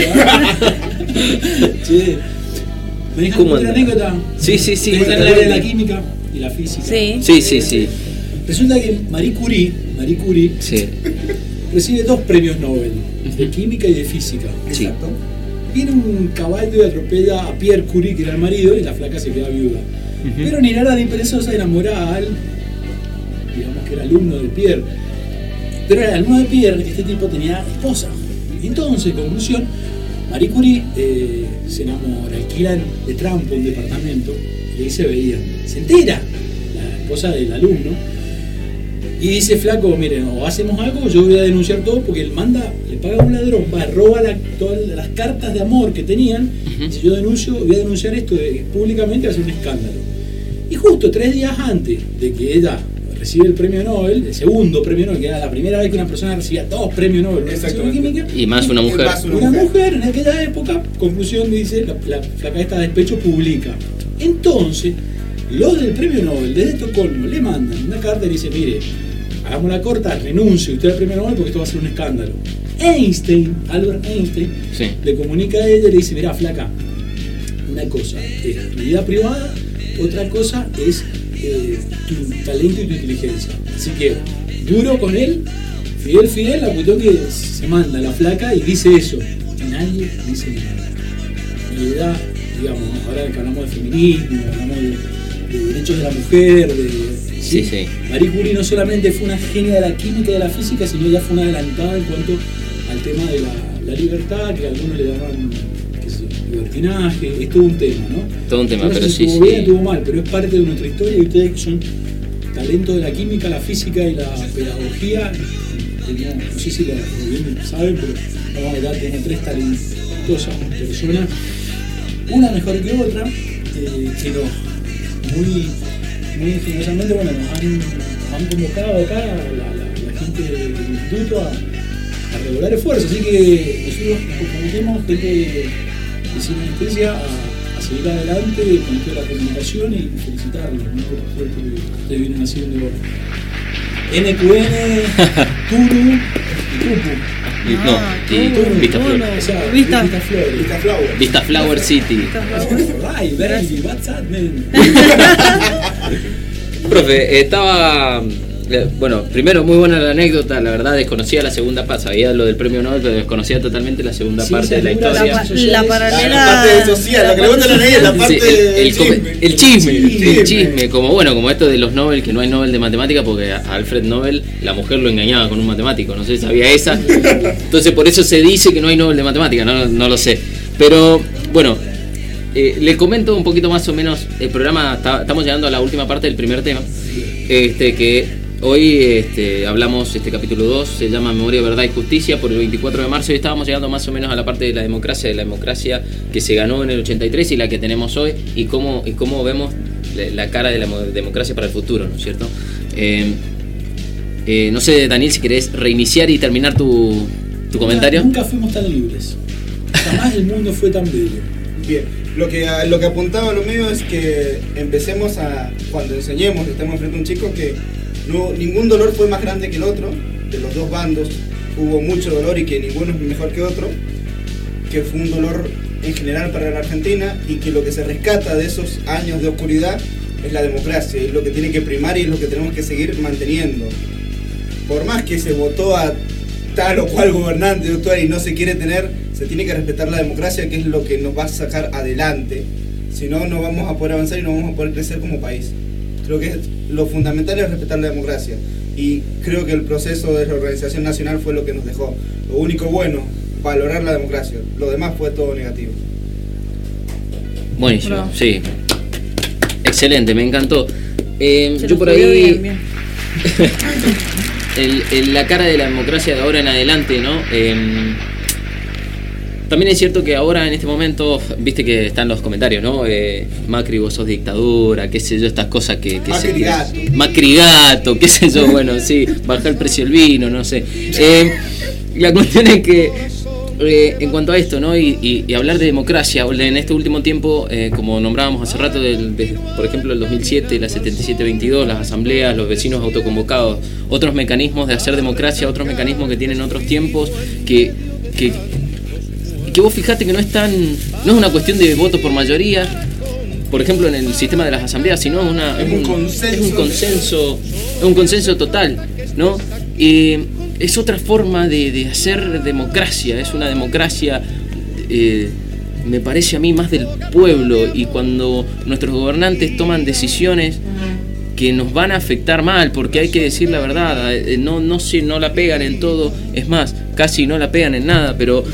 Che. ¿Venís con ¿Cómo otra anda? anécdota? Sí, sí, sí. ¿Te gusta el área de la química y la física? sí. Sí, sí, sí. Resulta que Marie Curie, Marie Curie Sí. recibe dos premios Nobel, de química y de física. Sí. Exacto. Viene un caballo y atropella a Pierre Curie, que era el marido, y la flaca se queda viuda. Pero ni nada ni perezosa enamorada al, digamos que era alumno de Pierre. Pero era alumno de Pierre, este tipo tenía esposa. Entonces, conclusión, Marie Curie eh, se enamora, alquilan de trampa un departamento, y ahí se veían. Se entera la esposa del alumno, y dice, flaco, miren, o hacemos algo, yo voy a denunciar todo, porque él manda, le paga a un ladrón, va, roba la- todas las cartas de amor que tenían, Ujú. y si yo denuncio, voy a denunciar esto de- públicamente, va a ser un escándalo. Y justo tres días antes de que ella recibe el premio Nobel, el segundo premio Nobel, que era la primera vez que una persona recibía dos premios Nobel, una Exactamente. química, Y más una mujer. Más una mujer en aquella época, conclusión dice, la, la flaca esta de despecho publica. Entonces, los del premio Nobel desde Estocolmo le mandan una carta y dice, mire, hagamos la corta, renuncie usted al premio Nobel porque esto va a ser un escándalo. Einstein, Albert Einstein, Sí. le comunica a ella y le dice, mira, flaca, una cosa es tu vida privada, otra cosa es eh, tu talento y tu inteligencia. Así que, duro con él, Fidel, Fidel, la cuestión que se manda la flaca y dice eso. Y nadie dice nada. Y ella, digamos, ahora que hablamos de feminismo, hablamos de, de derechos de la mujer, de, Sí, sí. Marie Curie no solamente fue una genia de la química y de la física, sino ya fue una adelantada en cuanto al tema de la, la libertad, que algunos le llaman qué sé yo, libertinaje, es todo un tema, ¿no? Todo un tema, Yo no sé pero si sí, estuvo bien o sí. estuvo mal, pero es parte de nuestra historia y ustedes que son talento de la química, la física y la pedagogía, no, no sé si lo bien saben, pero vamos a hablar, tenemos tres talentosas personas, una mejor que otra, eh, que nos, muy, muy generosamente, bueno, nos han, nos han convocado acá a la, la, la gente del instituto a, a regular esfuerzos, así que nosotros nos comprometemos desde de Sinestesia a, a seguir adelante con toda la comunicación y felicitarlos, ¿no? Por el esfuerzo que ustedes vienen haciendo. N Q N, Turu y Tupu. Y, no, Ah, y Turu, Vista Turu. Flower. O sea, Vista- Vista Flores. Vista Flower. Vista Flower City. Right, baby, what's up, man? Profe, estaba. eh, Bueno, primero, muy buena la anécdota. La verdad, desconocía la segunda parte. Sabía lo del premio Nobel, pero desconocía totalmente la segunda Sí, parte esa de la figura historia. La, pa- sociales. la La, paralela. la parte social, lo que le gusta a la ley es la Sí, parte el, el del come- chisme. el chisme, Chisme. el chisme, como bueno, como esto de los Nobel, que no hay Nobel de matemática, porque a Alfred Nobel, la mujer lo engañaba con un matemático, no sé si sabía esa. Entonces por eso se dice que no hay Nobel de matemática, no, no lo sé. Pero bueno, eh, le comento un poquito más o menos el programa, está- estamos llegando a la última parte del primer tema, este que hoy este, hablamos, este capítulo dos se llama Memoria, Verdad y Justicia por el veinticuatro de marzo y estábamos llegando más o menos a la parte de la democracia, de la democracia que se ganó en el ochenta y tres y la que tenemos hoy y cómo, y cómo vemos la, la cara de la mo- democracia para el futuro, ¿no es cierto? Eh, eh, no sé, Daniel, si querés reiniciar y terminar tu, tu comentario. Nunca fuimos tan libres. Jamás el mundo fue tan bello. Bien, lo que, lo que apuntaba a lo mío es que empecemos a, cuando enseñemos, estemos frente a un chico, que no, ningún dolor fue más grande que el otro, de los dos bandos hubo mucho dolor y que ninguno es mejor que otro, que fue un dolor en general para la Argentina y que lo que se rescata de esos años de oscuridad es la democracia, es lo que tiene que primar y es lo que tenemos que seguir manteniendo. Por más que se votó a tal o cual gobernante actual y no se quiere tener, se tiene que respetar la democracia, que es lo que nos va a sacar adelante. Si no, no vamos a poder avanzar y no vamos a poder crecer como país. Creo que lo fundamental es respetar la democracia. Y creo que el proceso de reorganización nacional fue lo que nos dejó. Lo único bueno, valorar la democracia. Lo demás fue todo negativo. Buenísimo, Bravo. sí. Excelente, me encantó. Eh, Se yo lo por estudió ahí... bien, bien. el, el- la cara de la democracia de ahora en adelante, ¿no? Eh, también es cierto que ahora en este momento, viste que están los comentarios, ¿no? Eh, Macri, vos sos dictadura, qué sé yo, estas cosas que, que Macri se gato. Macri gato, qué sé yo, bueno, sí, bajar el precio del vino, no sé. Eh, la cuestión es que eh, en cuanto a esto, ¿no? Y, y- y hablar de democracia, en este último tiempo, eh, como nombrábamos hace rato, del, de, por ejemplo, el dos mil siete, la setenta y siete veintidós, las asambleas, los vecinos autoconvocados, otros mecanismos de hacer democracia, otros mecanismos que tienen otros tiempos, que, que, que vos fijate que no es tan, no es una cuestión de voto por mayoría, por ejemplo, en el sistema de las asambleas, sino una, Es un consenso. es un consenso, es un consenso total, ¿no? Y es otra forma de, de hacer democracia, es una democracia, eh, me parece a mí, más del pueblo, y cuando nuestros gobernantes toman decisiones que nos van a afectar mal, porque hay que decir la verdad, eh, no, no, se, no la pegan en todo, es más, casi no la pegan en nada, pero,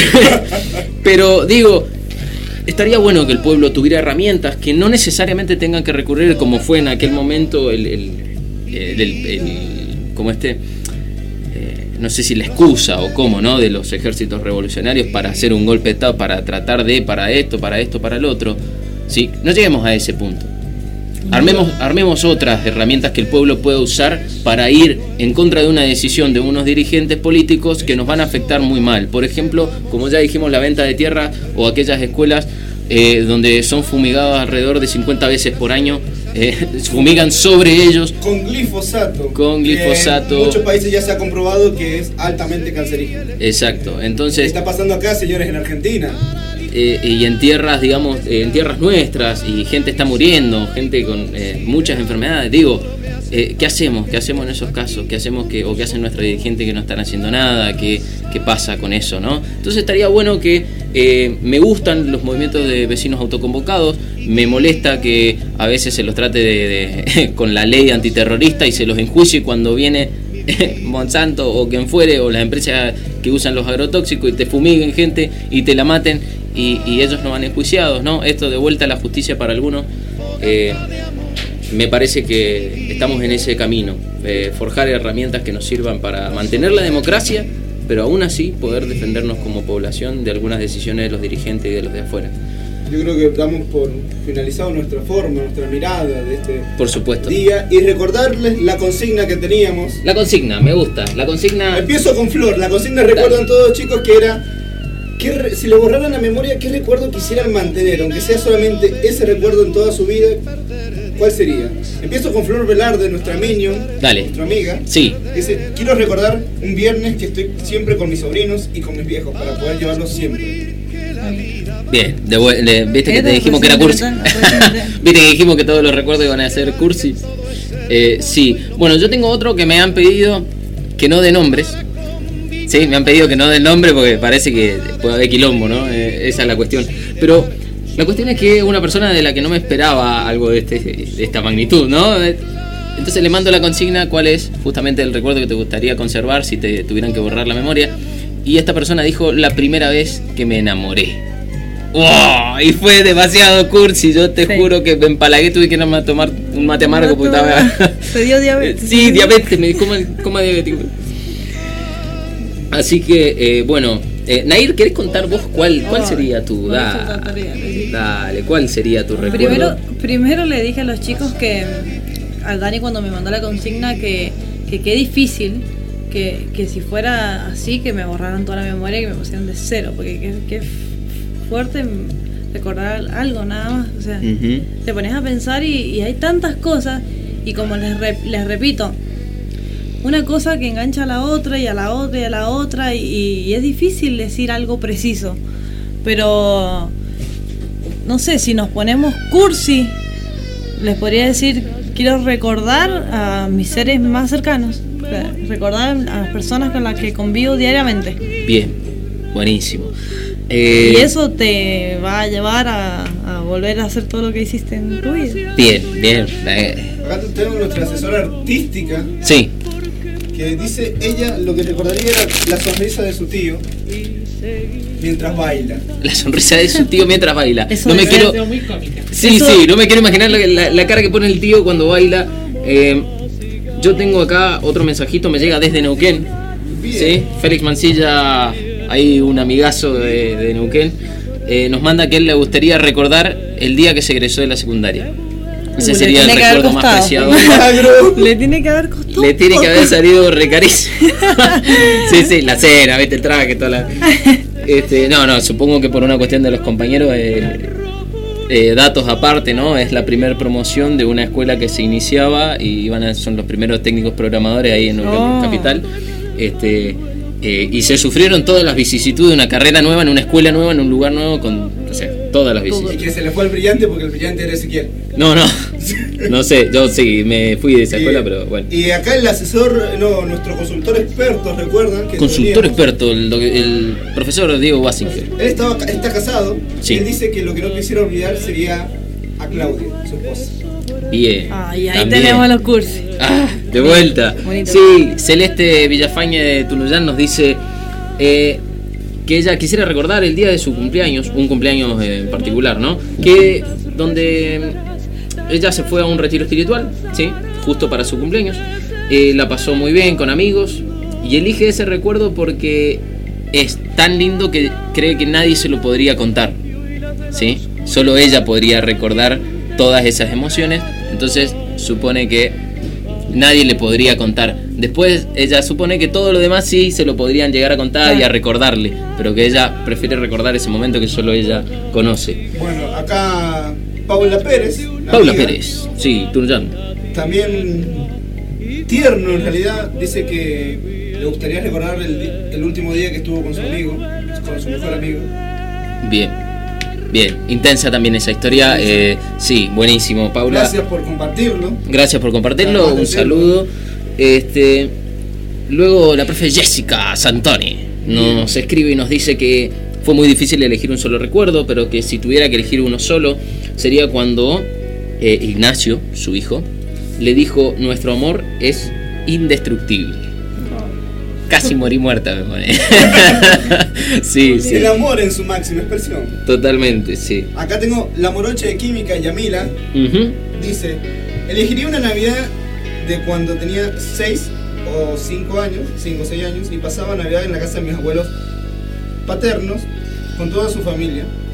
pero digo, estaría bueno que el pueblo tuviera herramientas que no necesariamente tengan que recurrir, como fue en aquel momento el, el, el, el- el- como este, eh, no sé si la excusa o cómo, ¿no? De los ejércitos revolucionarios para hacer un golpe de estado, para tratar de, para esto, para esto, para el otro. ¿Sí? No lleguemos a ese punto. Armemos, armemos otras herramientas que el pueblo pueda usar para ir en contra de una decisión de unos dirigentes políticos que nos van a afectar muy mal. Por ejemplo, como ya dijimos, la venta de tierra o aquellas escuelas eh, donde son fumigados alrededor de cincuenta veces por año, eh, fumigan sobre ellos. Con glifosato. Con glifosato. Que en muchos países ya se ha comprobado que es altamente cancerígeno. Exacto, ¿Qué entonces... está pasando acá, señores, en Argentina? Eh, y en tierras, digamos, eh, en tierras nuestras, y gente está muriendo, gente con eh, muchas enfermedades. Digo, eh, ¿qué hacemos? ¿Qué hacemos en esos casos? ¿Qué hacemos que, o qué hacen nuestros dirigentes que no están haciendo nada? ¿Qué, qué pasa con eso, no? Entonces estaría bueno que eh, me gustan los movimientos de vecinos autoconvocados, me molesta que a veces se los trate de, de con la ley antiterrorista y se los enjuicie cuando viene Monsanto o quien fuere, o las empresas que usan los agrotóxicos y te fumiguen gente y te la maten y, y ellos no van enjuiciados, ¿no? Esto de vuelta a la justicia para algunos, eh, me parece que estamos en ese camino, eh, forjar herramientas que nos sirvan para mantener la democracia, pero aún así poder defendernos como población de algunas decisiones de los dirigentes y de los de afuera. yo creo que damos por finalizado nuestra forma, nuestra mirada de este Por supuesto. día y recordarles la consigna que teníamos. La consigna, me gusta. La consigna. Empiezo con Flor. La consigna, recuerdan todos, chicos, que era que re- si le borraran la memoria, ¿qué recuerdo quisieran mantener? Aunque sea solamente ese recuerdo en toda su vida, ¿cuál sería? Empiezo con Flor Velarde, nuestra minion, Dale. nuestra amiga. Sí. Dice, quiero recordar un viernes que estoy siempre con mis sobrinos y con mis viejos para poder llevarlos siempre. Bien, de vu- le- viste que te dijimos que era cursi. Viste que dijimos que todos los recuerdos iban a ser cursi. Eh, sí, bueno, yo tengo otro que me han pedido que no de nombres. Sí, me han pedido que no de nombre porque parece que puede haber quilombo, ¿no? Eh, esa es la cuestión. Pero la cuestión es que una persona de la que no me esperaba algo de, este, de esta magnitud, ¿no? Entonces le mando la consigna cuál es justamente el recuerdo que te gustaría conservar si te tuvieran que borrar la memoria. Y esta persona dijo la primera vez que me enamoré. ¡Wow! Y fue demasiado cursi, yo te Sí. juro que me empalagué, tuve que irme a tomar un mate amargo porque estaba... Te dio diabetes. Sí, diabetes, me dijo coma diabético. Así que, eh, bueno, eh, Nair, ¿querés contar vos cuál, cuál Ay, sería tu... por eso Da, trataría de decir. dale, ¿cuál sería tu recuerdo? Primero, primero le dije a los chicos que al Dani cuando me mandó la consigna que que qué difícil que, que si fuera así que me borraran toda la memoria y que me pusieran de cero, porque qué, qué fuerte recordar algo nada más, o sea, Ujú. te pones a pensar y, y hay tantas cosas y como les, re- les repito, una cosa que engancha a la otra y a la otra y a la otra y, y es difícil decir algo preciso, pero no sé, si nos ponemos cursi, les podría decir, quiero recordar a mis seres más cercanos, o sea, recordar a las personas con las que convivo diariamente. Bien, buenísimo. Eh, Y eso te va a llevar a, a volver a hacer todo lo que hiciste en tu vida. Bien, bien. eh, Acá tenemos nuestra asesora artística sí, que dice ella lo que recordaría era la sonrisa de su tío mientras baila. la sonrisa de su tío mientras baila. Eso No me es- quiero... muy cómica. Sí, Eso- sí, no me quiero imaginar la, la- la cara que pone el tío cuando baila. Eh, yo tengo acá otro mensajito, me llega desde Neuquén. ¿Sí? Félix Mancilla, hay un amigazo de, de Neuquén, eh, nos manda que él le gustaría recordar el día que se egresó de la secundaria. Ese Uh, le sería el tiene que haber recuerdo más costado. preciado. Le tiene que haber costado. Le tiene que poco. haber salido recarísimo. Sí, sí, la cena, vete el traje, toda la... Este, no, no, supongo que por una cuestión de los compañeros, eh, eh, datos aparte, ¿no? Es la primer promoción de una escuela que se iniciaba y iban a, son los primeros técnicos programadores ahí en Neuquén Oh. Capital. Este, eh, y se sufrieron todas las vicisitudes de una carrera nueva, en una escuela nueva, en un lugar nuevo, con, o sea, todas las Y vicisitudes. que se le fue el brillante porque el brillante era Ezequiel. No, no, no sé, yo sí, me fui de esa Y- escuela, pero bueno. Y acá el asesor, no, nuestro consultor experto, recuerdan que Consultor teníamos. experto, el, doc- el profesor Diego Basinger. Él estaba, está casado Sí. y él dice que lo que no quisiera olvidar sería a Claudia, su esposa. Bien. Ay, ahí también. tenemos los cursos. Ah, de vuelta. Bonito. Sí, Celeste Villafañe de Tunuyán nos dice eh, que ella quisiera recordar el día de su cumpleaños, un cumpleaños eh, en particular, ¿no? Que donde ella se fue a un retiro espiritual, ¿sí? Justo para su cumpleaños. Eh, la pasó muy bien con amigos y elige ese recuerdo porque es tan lindo que cree que nadie se lo podría contar, ¿sí? Solo ella podría recordar todas esas emociones, entonces supone que nadie le podría contar. Después ella supone que todo lo demás sí se lo podrían llegar a contar y a recordarle, pero que ella prefiere recordar ese momento que solo ella conoce. Bueno, acá Paula Pérez. la Paula amiga, Pérez, sí, Tunuyán. También tierno en realidad, dice que le gustaría recordar el, di- el último día que estuvo con su amigo, con su mejor amigo. Bien, bien, intensa también esa historia. Eh, sí, buenísimo, Paula. Gracias por compartirlo. Gracias por compartirlo, Además de un serlo. saludo. Este, luego la profe Jessica Santoni nos escribe y nos dice que fue muy difícil elegir un solo recuerdo, pero que si tuviera que elegir uno solo sería cuando eh, Ignacio, su hijo, le dijo: nuestro amor es indestructible. Casi morí muerta, me pone. Sí, sí, El amor en su máxima expresión. totalmente, sí. Acá tengo la morocha de química Yamila. Ujú. Dice, elegiría una Navidad de cuando tenía seis o cinco años, cinco o seis años, y pasaba Navidad en la casa de mis abuelos paternos con toda su familia.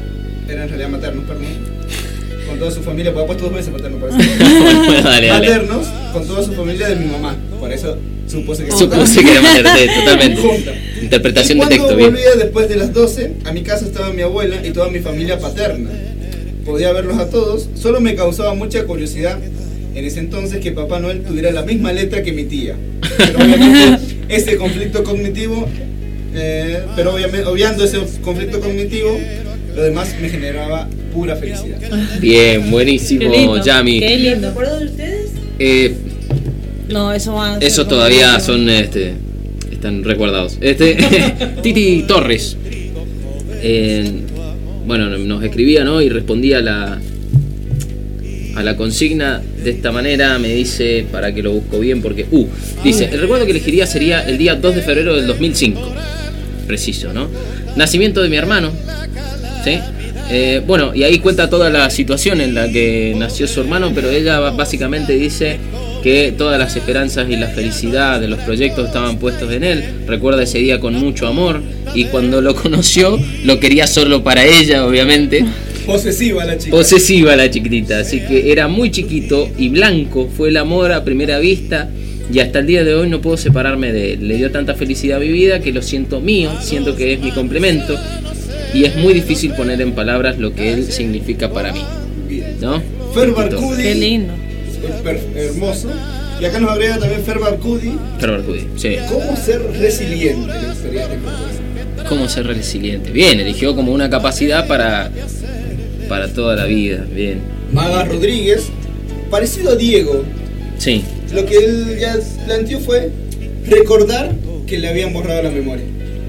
era en realidad maternos, perdón, con toda su familia, porque he puesto dos veces maternos, parece. Bueno, dale, dale. Maternos, con toda su familia de mi mamá, por eso supuse que Supuse que era materno, sí, totalmente. junta. Interpretación Y de texto, cuando bien. volvía después de las doce, a mi casa estaba mi abuela y toda mi familia paterna. Podía verlos a todos, solo me causaba mucha curiosidad en ese entonces que Papá Noel tuviera la misma letra que mi tía. Pero obviamente ese conflicto cognitivo, eh, pero obviamente, obviando ese conflicto cognitivo, lo demás me generaba pura felicidad. Bien, Qué buenísimo, lindo. Yami. Qué lindo. ¿Se acuerdan de ustedes? Eh, No, eso van. Eso todavía son, este, están recuerdados. Este, Titi Torres, eh, bueno, nos escribía, ¿no? Y respondía a la, a la consigna de esta manera. Me dice, para que lo busco bien, porque, uh, dice, el recuerdo que elegiría sería el día dos de febrero del dos mil cinco. Preciso, ¿no? Nacimiento de mi hermano, ¿sí? Eh, bueno, y ahí cuenta toda la situación en la que nació su hermano, pero ella básicamente dice que todas las esperanzas y la felicidad de los proyectos estaban puestos en él. Recuerda ese día con mucho amor, y cuando lo conoció lo quería solo para ella, obviamente. Posesiva la chica. Posesiva la chiquitita, así que era muy chiquito y blanco, fue el amor a primera vista, y hasta el día de hoy no puedo separarme de él. Le dio tanta felicidad a mi vida que lo siento mío, siento que es mi complemento, y es muy difícil poner en palabras lo que él significa para mí, Bien. ¿no? Fer Barcudi, Qué lindo. per- hermoso. Y acá nos agrega también Fer Barcudi. Fer Barcudi, sí. ¿Cómo ser resiliente? Le gustaría recordar. ¿Cómo ser resiliente? Bien, eligió como una capacidad para, para toda la vida, bien. Maga Rodríguez, parecido a Diego, Sí, lo que él ya planteó fue recordar que le habían borrado la memoria.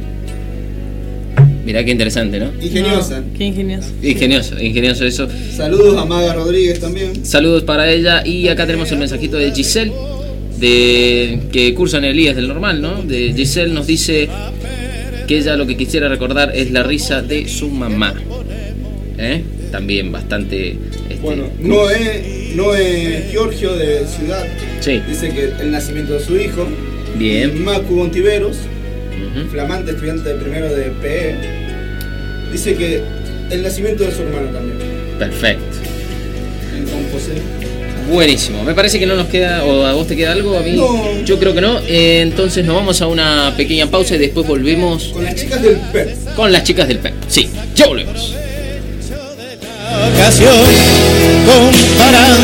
mirá qué interesante, ¿no? Ingeniosa. No, qué ingenioso. Ingenioso, ingenioso eso. Saludos a Maga Rodríguez también. Saludos para ella. Y acá tenemos el mensajito de Giselle, de que cursa en el I E S del normal, ¿no? De Giselle nos dice que ella lo que quisiera recordar es la risa de su mamá. ¿Eh? También bastante... este, Bueno, Noé, Noé Giorgio de Ciudad Sí, dice que el nacimiento de su hijo. bien. Macu Ontiveros, Ujú. flamante estudiante de primero de P E, dice que el nacimiento de su hermano también, Perfecto. en Juan José. Buenísimo. Me parece que no nos queda... ¿O a vos te queda algo? A mí No. yo creo que no. Eh, entonces nos vamos a una pequeña pausa y después volvemos Con las chicas del P E P. con las chicas del P E P. Sí, ya volvemos. Ocasión comparada